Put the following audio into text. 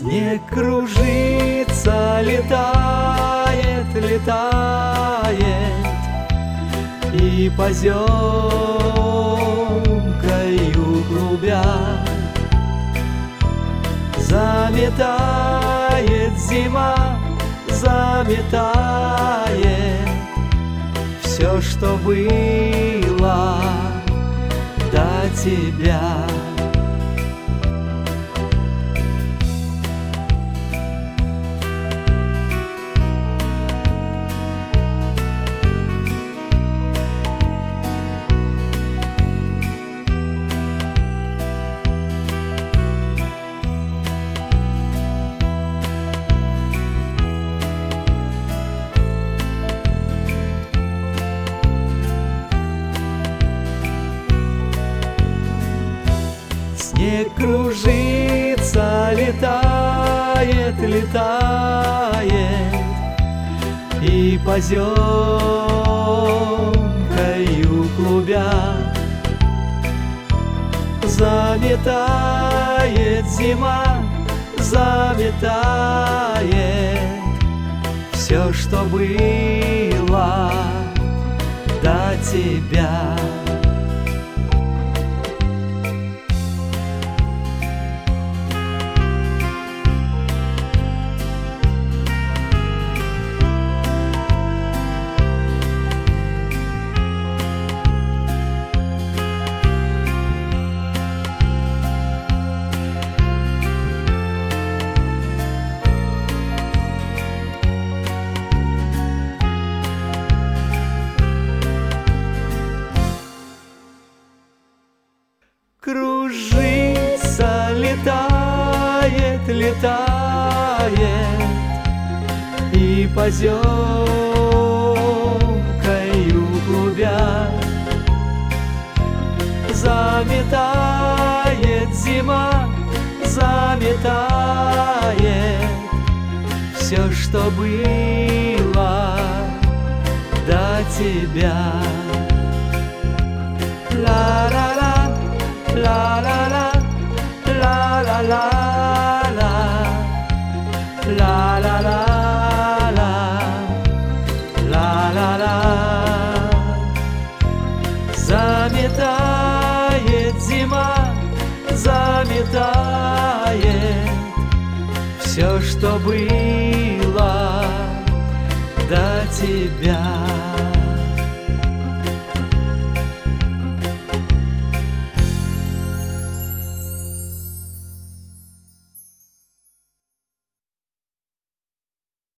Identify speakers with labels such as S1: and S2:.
S1: Снег кружится, летает, летает, и поземкою клубя заметает зима, заметает все, что было до тебя. Снег кружится, летает, летает, и поземкою клубя заметает зима, заметает все, что было до тебя. Кружится, летает, летает, и поземкою клубя заметает зима, заметает все, что было до тебя. Ла-ла-ла, ла-ла-ла, ла-ла-ла, ла-ла-ла, ла-ла-ла. Заметает зима, заметает все, что было до тебя.